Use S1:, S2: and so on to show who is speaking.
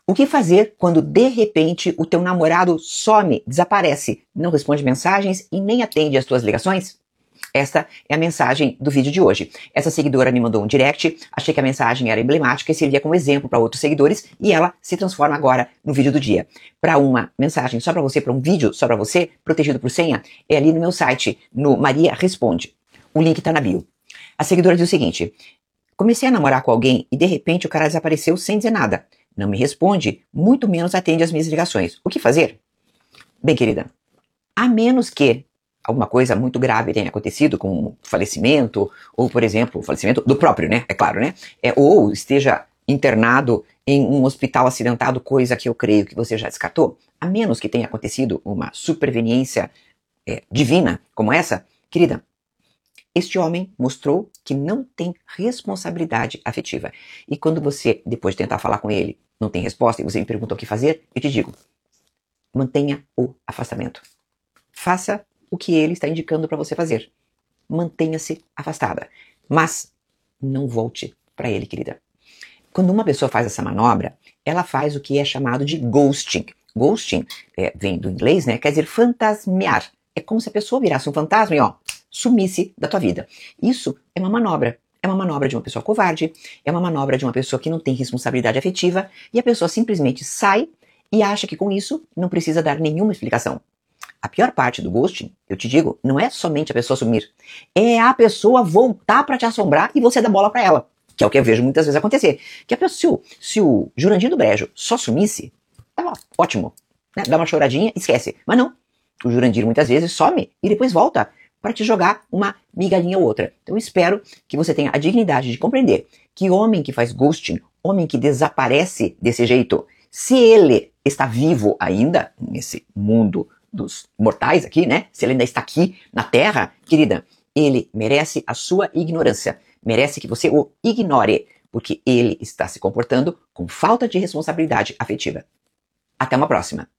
S1: O que fazer quando de repente o teu namorado some, desaparece, não responde mensagens e nem atende às tuas ligações? Esta é a mensagem do vídeo de hoje. Essa seguidora me mandou um direct, achei que a mensagem era emblemática e servia como exemplo para outros seguidores e ela se transforma agora no vídeo do dia. Para uma mensagem só para você, para um vídeo só para você, protegido por senha, é ali no meu site, no Maria Responde. O link está na bio. A seguidora diz o seguinte: comecei a namorar com alguém e de repente o cara desapareceu sem dizer nada. Não me responde, muito menos atende às minhas ligações. O que fazer? Bem, querida, a menos que alguma coisa muito grave tenha acontecido, como falecimento, ou, por exemplo, o falecimento do próprio, né? É claro, né? Ou esteja internado em um hospital acidentado, coisa que eu creio que você já descartou. A menos que tenha acontecido uma superveniência divina como essa, querida, este homem mostrou que não tem responsabilidade afetiva. E quando você, depois de tentar falar com ele, não tem resposta e você me pergunta o que fazer, eu te digo, mantenha o afastamento. Faça o que ele está indicando para você fazer. Mantenha-se afastada. Mas não volte para ele, querida. Quando uma pessoa faz essa manobra, ela faz o que é chamado de ghosting. Ghosting vem do inglês, né? Quer dizer fantasmear. É como se a pessoa virasse um fantasma e sumisse da tua vida. Isso é uma manobra. É uma manobra de uma pessoa covarde, é uma manobra de uma pessoa que não tem responsabilidade afetiva e a pessoa simplesmente sai e acha que com isso não precisa dar nenhuma explicação. A pior parte do ghosting, eu te digo, não é somente a pessoa sumir, é a pessoa voltar para te assombrar e você dar bola para ela, que é o que eu vejo muitas vezes acontecer. Que a pessoa, se o Jurandir do Brejo só sumisse, tava ótimo, né? Dá uma choradinha, esquece. Mas não, o Jurandir muitas vezes some e depois volta para te jogar uma migalhinha ou outra. Então eu espero que você tenha a dignidade de compreender que homem que faz ghosting, homem que desaparece desse jeito, se ele está vivo ainda nesse mundo dos mortais aqui, né? Se ele ainda está aqui na Terra, querida, ele merece a sua ignorância. Merece que você o ignore, porque ele está se comportando com falta de responsabilidade afetiva. Até uma próxima.